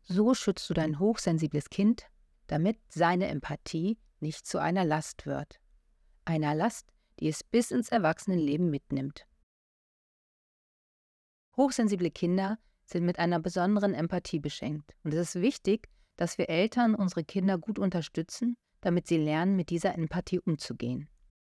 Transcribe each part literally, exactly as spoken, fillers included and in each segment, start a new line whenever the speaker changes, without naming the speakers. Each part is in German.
So schützt du dein hochsensibles Kind, damit seine Empathie nicht zu einer Last wird. Einer Last, die es bis ins Erwachsenenleben mitnimmt. Hochsensible Kinder sind mit einer besonderen Empathie beschenkt. Und es ist wichtig, dass wir Eltern unsere Kinder gut unterstützen, damit sie lernen, mit dieser Empathie umzugehen.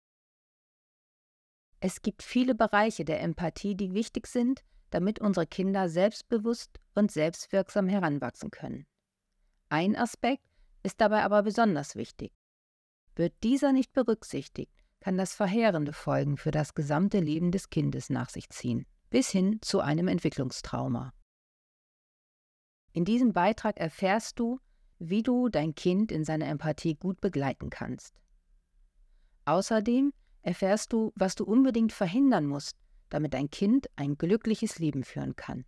Es gibt viele Bereiche der Empathie, die wichtig sind, damit unsere Kinder selbstbewusst und selbstwirksam heranwachsen können. Ein Aspekt ist dabei aber besonders wichtig. Wird dieser nicht berücksichtigt, kann das verheerende Folgen für das gesamte Leben des Kindes nach sich ziehen, bis hin zu einem Entwicklungstrauma. In diesem Beitrag erfährst du, wie du dein Kind in seiner Empathie gut begleiten kannst. Außerdem erfährst du, was du unbedingt verhindern musst, damit dein Kind ein glückliches Leben führen kann.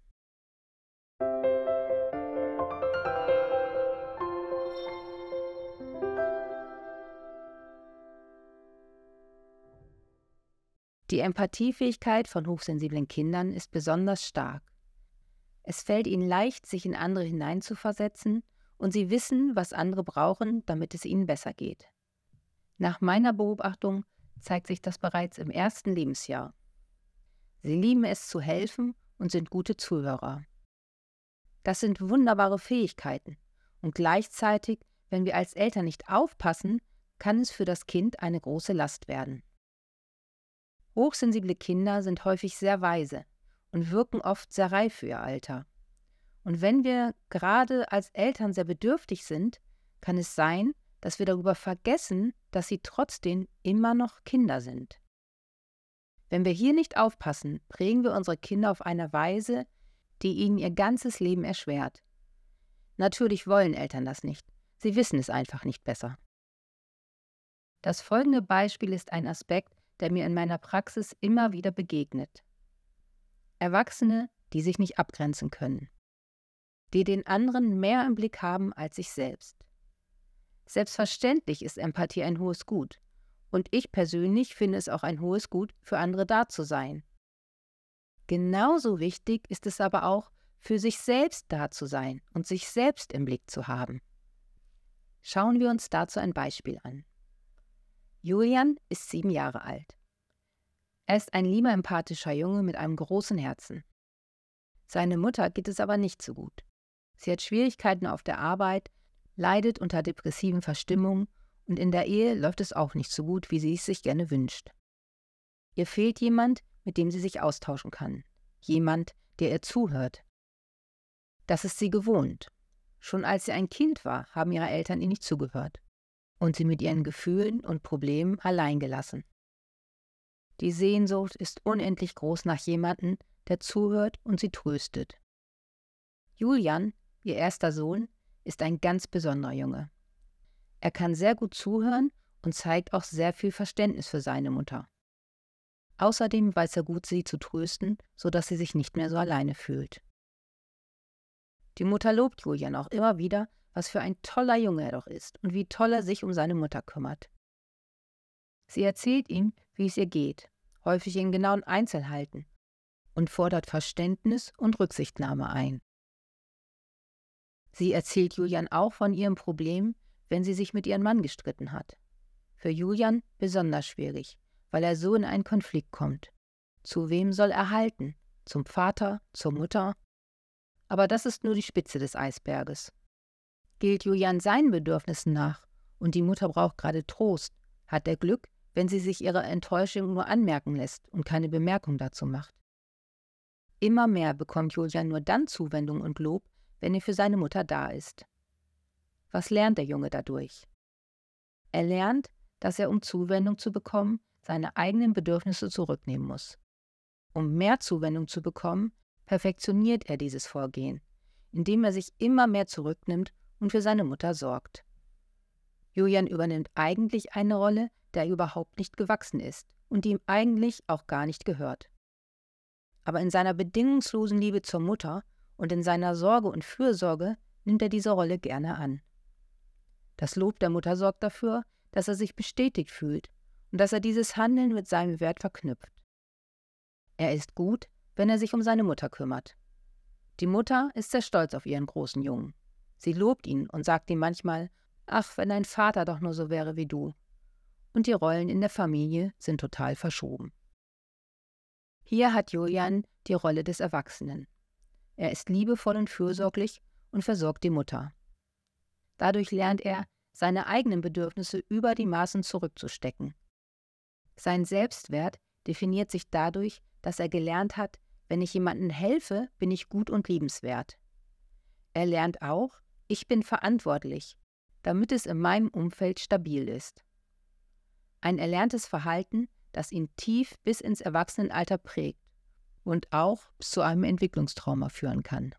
Die Empathiefähigkeit von hochsensiblen Kindern ist besonders stark. Es fällt ihnen leicht, sich in andere hineinzuversetzen, und sie wissen, was andere brauchen, damit es ihnen besser geht. Nach meiner Beobachtung zeigt sich das bereits im ersten Lebensjahr. Sie lieben es zu helfen und sind gute Zuhörer. Das sind wunderbare Fähigkeiten, und gleichzeitig, wenn wir als Eltern nicht aufpassen, kann es für das Kind eine große Last werden. Hochsensible Kinder sind häufig sehr weise und wirken oft sehr reif für ihr Alter. Und wenn wir gerade als Eltern sehr bedürftig sind, kann es sein, dass wir darüber vergessen, dass sie trotzdem immer noch Kinder sind. Wenn wir hier nicht aufpassen, prägen wir unsere Kinder auf eine Weise, die ihnen ihr ganzes Leben erschwert. Natürlich wollen Eltern das nicht. Sie wissen es einfach nicht besser. Das folgende Beispiel ist ein Aspekt, der mir in meiner Praxis immer wieder begegnet. Erwachsene, die sich nicht abgrenzen können, die den anderen mehr im Blick haben als sich selbst. Selbstverständlich ist Empathie ein hohes Gut, und ich persönlich finde es auch ein hohes Gut, für andere da zu sein. Genauso wichtig ist es aber auch, für sich selbst da zu sein und sich selbst im Blick zu haben. Schauen wir uns dazu ein Beispiel an. Julian ist sieben Jahre alt. Er ist ein lieber, empathischer Junge mit einem großen Herzen. Seine Mutter geht es aber nicht so gut. Sie hat Schwierigkeiten auf der Arbeit, leidet unter depressiven Verstimmungen und in der Ehe läuft es auch nicht so gut, wie sie es sich gerne wünscht. Ihr fehlt jemand, mit dem sie sich austauschen kann. Jemand, der ihr zuhört. Das ist sie gewohnt. Schon als sie ein Kind war, haben ihre Eltern ihr nicht zugehört und sie mit ihren Gefühlen und Problemen allein gelassen. Die Sehnsucht ist unendlich groß nach jemandem, der zuhört und sie tröstet. Julian, ihr erster Sohn, ist ein ganz besonderer Junge. Er kann sehr gut zuhören und zeigt auch sehr viel Verständnis für seine Mutter. Außerdem weiß er gut, sie zu trösten, sodass sie sich nicht mehr so alleine fühlt. Die Mutter lobt Julian auch immer wieder, was für ein toller Junge er doch ist und wie toll er sich um seine Mutter kümmert. Sie erzählt ihm, wie es ihr geht, häufig in genauen Einzelheiten, und fordert Verständnis und Rücksichtnahme ein. Sie erzählt Julian auch von ihrem Problem, wenn sie sich mit ihrem Mann gestritten hat. Für Julian besonders schwierig, weil er so in einen Konflikt kommt. Zu wem soll er halten? Zum Vater, zur Mutter? Aber das ist nur die Spitze des Eisberges. Gilt Julian seinen Bedürfnissen nach und die Mutter braucht gerade Trost, hat er Glück, wenn sie sich ihre Enttäuschung nur anmerken lässt und keine Bemerkung dazu macht. Immer mehr bekommt Julian nur dann Zuwendung und Lob, wenn er für seine Mutter da ist. Was lernt der Junge dadurch? Er lernt, dass er, um Zuwendung zu bekommen, seine eigenen Bedürfnisse zurücknehmen muss. Um mehr Zuwendung zu bekommen, perfektioniert er dieses Vorgehen, indem er sich immer mehr zurücknimmt und für seine Mutter sorgt. Julian übernimmt eigentlich eine Rolle, der überhaupt nicht gewachsen ist und die ihm eigentlich auch gar nicht gehört. Aber in seiner bedingungslosen Liebe zur Mutter und in seiner Sorge und Fürsorge nimmt er diese Rolle gerne an. Das Lob der Mutter sorgt dafür, dass er sich bestätigt fühlt und dass er dieses Handeln mit seinem Wert verknüpft. Er ist gut, wenn er sich um seine Mutter kümmert. Die Mutter ist sehr stolz auf ihren großen Jungen. Sie lobt ihn und sagt ihm manchmal, ach, wenn dein Vater doch nur so wäre wie du. Und die Rollen in der Familie sind total verschoben. Hier hat Julian die Rolle des Erwachsenen. Er ist liebevoll und fürsorglich und versorgt die Mutter. Dadurch lernt er, seine eigenen Bedürfnisse über die Maßen zurückzustecken. Sein Selbstwert definiert sich dadurch, dass er gelernt hat, wenn ich jemandem helfe, bin ich gut und liebenswert. Er lernt auch, ich bin verantwortlich, damit es in meinem Umfeld stabil ist. Ein erlerntes Verhalten, das ihn tief bis ins Erwachsenenalter prägt und auch zu einem Entwicklungstrauma führen kann.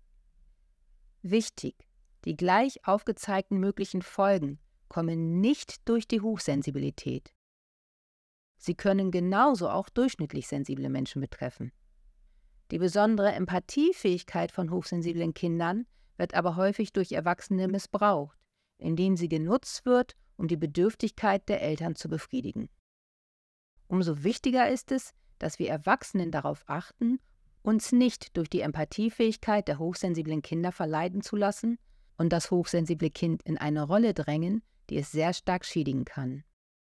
Wichtig: Die gleich aufgezeigten möglichen Folgen kommen nicht durch die Hochsensibilität. Sie können genauso auch durchschnittlich sensible Menschen betreffen. Die besondere Empathiefähigkeit von hochsensiblen Kindern wird aber häufig durch Erwachsene missbraucht, indem sie genutzt wird, um die Bedürftigkeit der Eltern zu befriedigen. Umso wichtiger ist es, dass wir Erwachsenen darauf achten, uns nicht durch die Empathiefähigkeit der hochsensiblen Kinder verleiten zu lassen und das hochsensible Kind in eine Rolle drängen, die es sehr stark schädigen kann.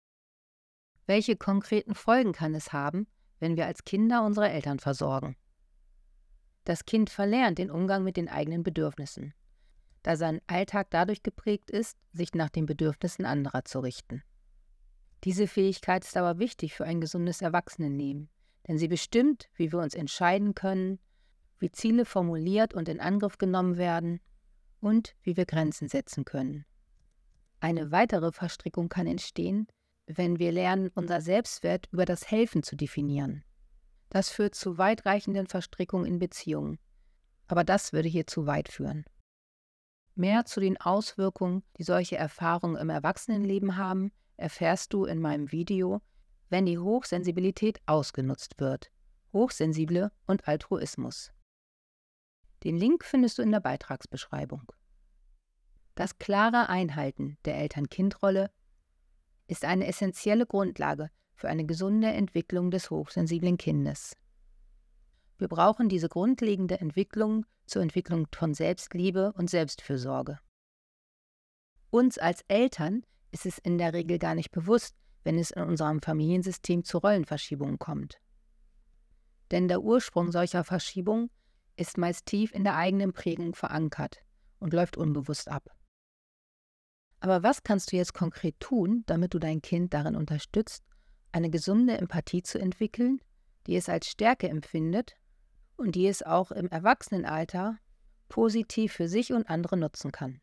Welche konkreten Folgen kann es haben, wenn wir als Kinder unsere Eltern versorgen? Das Kind verlernt den Umgang mit den eigenen Bedürfnissen, da sein Alltag dadurch geprägt ist, sich nach den Bedürfnissen anderer zu richten. Diese Fähigkeit ist aber wichtig für ein gesundes Erwachsenenleben, denn sie bestimmt, wie wir uns entscheiden können, wie Ziele formuliert und in Angriff genommen werden und wie wir Grenzen setzen können. Eine weitere Verstrickung kann entstehen, wenn wir lernen, unser Selbstwert über das Helfen zu definieren. Das führt zu weitreichenden Verstrickungen in Beziehungen, aber das würde hier zu weit führen. Mehr zu den Auswirkungen, die solche Erfahrungen im Erwachsenenleben haben, erfährst du in meinem Video, wenn die Hochsensibilität ausgenutzt wird. Hochsensible und Altruismus. Den Link findest du in der Beitragsbeschreibung. Das klare Einhalten der Eltern-Kind-Rolle ist eine essentielle Grundlage für eine gesunde Entwicklung des hochsensiblen Kindes. Wir brauchen diese grundlegende Entwicklung zur Entwicklung von Selbstliebe und Selbstfürsorge. Uns als Eltern ist es in der Regel gar nicht bewusst, wenn es in unserem Familiensystem zu Rollenverschiebungen kommt. Denn der Ursprung solcher Verschiebungen ist meist tief in der eigenen Prägung verankert und läuft unbewusst ab. Aber was kannst du jetzt konkret tun, damit du dein Kind darin unterstützt, eine gesunde Empathie zu entwickeln, die es als Stärke empfindet und die es auch im Erwachsenenalter positiv für sich und andere nutzen kann?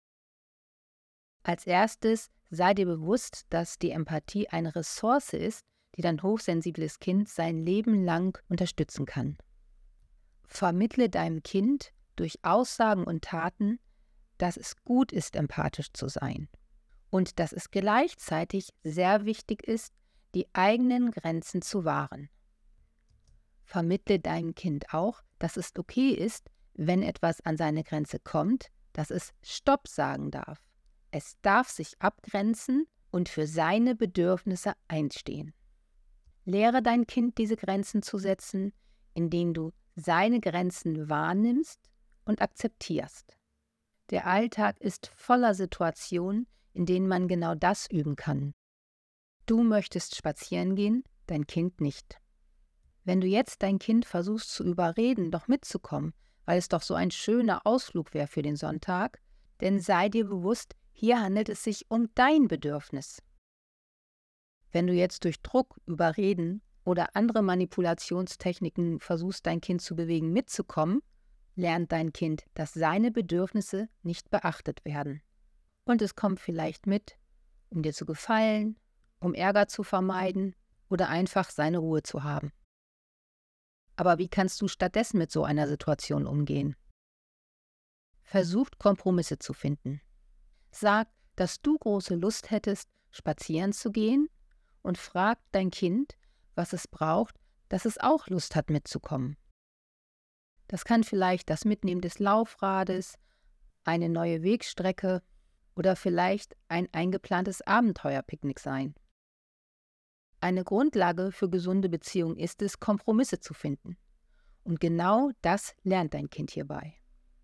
Als erstes sei dir bewusst, dass die Empathie eine Ressource ist, die dein hochsensibles Kind sein Leben lang unterstützen kann. Vermittle deinem Kind durch Aussagen und Taten, dass es gut ist, empathisch zu sein und dass es gleichzeitig sehr wichtig ist, die eigenen Grenzen zu wahren. Vermittle deinem Kind auch, dass es okay ist, wenn etwas an seine Grenze kommt, dass es Stopp sagen darf. Es darf sich abgrenzen und für seine Bedürfnisse einstehen. Lehre dein Kind, diese Grenzen zu setzen, indem du seine Grenzen wahrnimmst und akzeptierst. Der Alltag ist voller Situationen, in denen man genau das üben kann. Du möchtest spazieren gehen, dein Kind nicht. Wenn du jetzt dein Kind versuchst zu überreden, doch mitzukommen, weil es doch so ein schöner Ausflug wäre für den Sonntag, dann sei dir bewusst, hier handelt es sich um dein Bedürfnis. Wenn du jetzt durch Druck, Überreden oder andere Manipulationstechniken versuchst, dein Kind zu bewegen, mitzukommen, lernt dein Kind, dass seine Bedürfnisse nicht beachtet werden. Und es kommt vielleicht mit, um dir zu gefallen, um Ärger zu vermeiden oder einfach seine Ruhe zu haben. Aber wie kannst du stattdessen mit so einer Situation umgehen? Versucht, Kompromisse zu finden. Sag, dass du große Lust hättest, spazieren zu gehen und frag dein Kind, was es braucht, dass es auch Lust hat, mitzukommen. Das kann vielleicht das Mitnehmen des Laufrades, eine neue Wegstrecke oder vielleicht ein eingeplantes Abenteuerpicknick sein. Eine Grundlage für gesunde Beziehungen ist es, Kompromisse zu finden. Und genau das lernt dein Kind hierbei.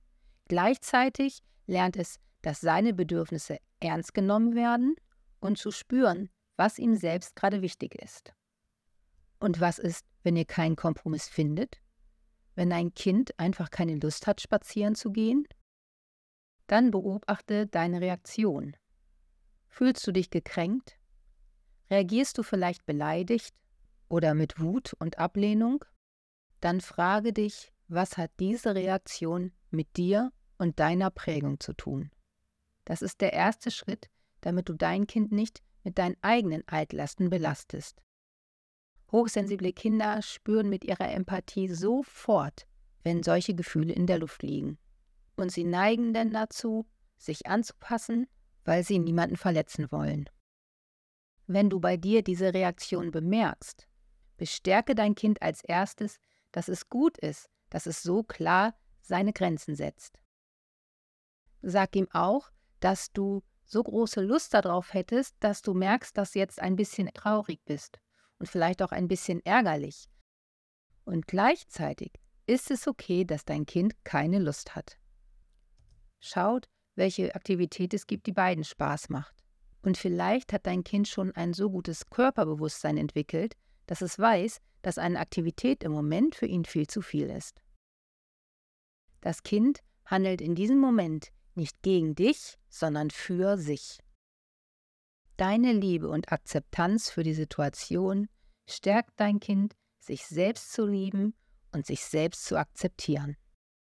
Gleichzeitig lernt es, dass seine Bedürfnisse ernst genommen werden und zu spüren, was ihm selbst gerade wichtig ist. Und was ist, wenn ihr keinen Kompromiss findet? Wenn ein Kind einfach keine Lust hat, spazieren zu gehen? Dann beobachte deine Reaktion. Fühlst du dich gekränkt? Reagierst du vielleicht beleidigt oder mit Wut und Ablehnung? Dann frage dich, was hat diese Reaktion mit dir und deiner Prägung zu tun? Das ist der erste Schritt, damit du dein Kind nicht mit deinen eigenen Altlasten belastest. Hochsensible Kinder spüren mit ihrer Empathie sofort, wenn solche Gefühle in der Luft liegen. Und sie neigen dann dazu, sich anzupassen, weil sie niemanden verletzen wollen. Wenn du bei dir diese Reaktion bemerkst, bestärke dein Kind als erstes, dass es gut ist, dass es so klar seine Grenzen setzt. Sag ihm auch, dass du so große Lust darauf hättest, dass du merkst, dass du jetzt ein bisschen traurig bist und vielleicht auch ein bisschen ärgerlich. Und gleichzeitig ist es okay, dass dein Kind keine Lust hat. Schaut, welche Aktivität es gibt, die beiden Spaß macht. Und vielleicht hat dein Kind schon ein so gutes Körperbewusstsein entwickelt, dass es weiß, dass eine Aktivität im Moment für ihn viel zu viel ist. Das Kind handelt in diesem Moment nicht gegen dich, sondern für sich. Deine Liebe und Akzeptanz für die Situation stärkt dein Kind, sich selbst zu lieben und sich selbst zu akzeptieren.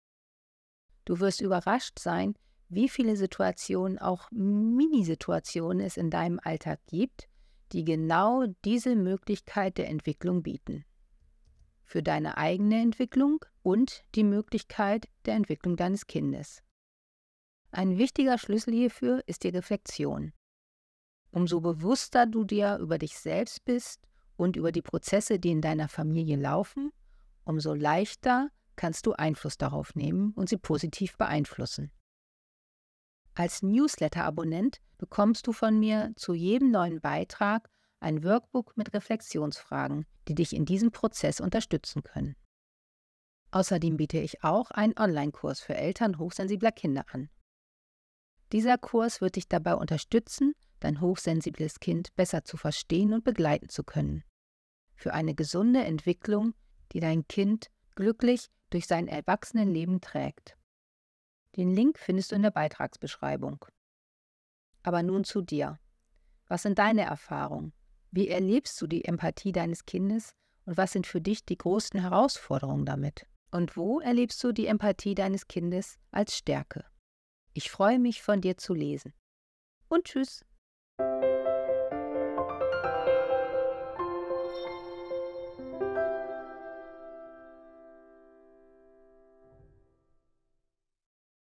Du wirst überrascht sein, wie viele Situationen, auch Minisituationen es in deinem Alltag gibt, die genau diese Möglichkeit der Entwicklung bieten. Für deine eigene Entwicklung und die Möglichkeit der Entwicklung deines Kindes. Ein wichtiger Schlüssel hierfür ist die Reflexion. Umso bewusster du dir über dich selbst bist und über die Prozesse, die in deiner Familie laufen, umso leichter kannst du Einfluss darauf nehmen und sie positiv beeinflussen. Als Newsletter-Abonnent bekommst du von mir zu jedem neuen Beitrag ein Workbook mit Reflexionsfragen, die dich in diesem Prozess unterstützen können. Außerdem biete ich auch einen Online-Kurs für Eltern hochsensibler Kinder an. Dieser Kurs wird dich dabei unterstützen, dein hochsensibles Kind besser zu verstehen und begleiten zu können. Für eine gesunde Entwicklung, die dein Kind glücklich durch sein Erwachsenenleben trägt. Den Link findest du in der Beitragsbeschreibung. Aber nun zu dir. Was sind deine Erfahrungen? Wie erlebst du die Empathie deines Kindes und was sind für dich die größten Herausforderungen damit? Und wo erlebst du die Empathie deines Kindes als Stärke? Ich freue mich, von dir zu lesen. Und tschüss!